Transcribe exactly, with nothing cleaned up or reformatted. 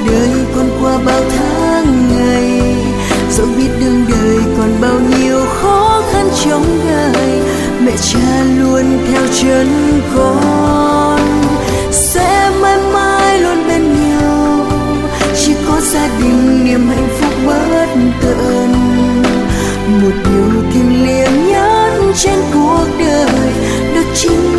đời còn qua bao tháng ngày, dẫu biết đường đời còn bao nhiêu khó khăn chông gai, mẹ cha luôn theo chân con sẽ mãi mãi luôn bên nhau, chỉ có gia đình niềm hạnh phúc bất tận. Một điều thiêng liêng nhất trên cuộc đời đó chính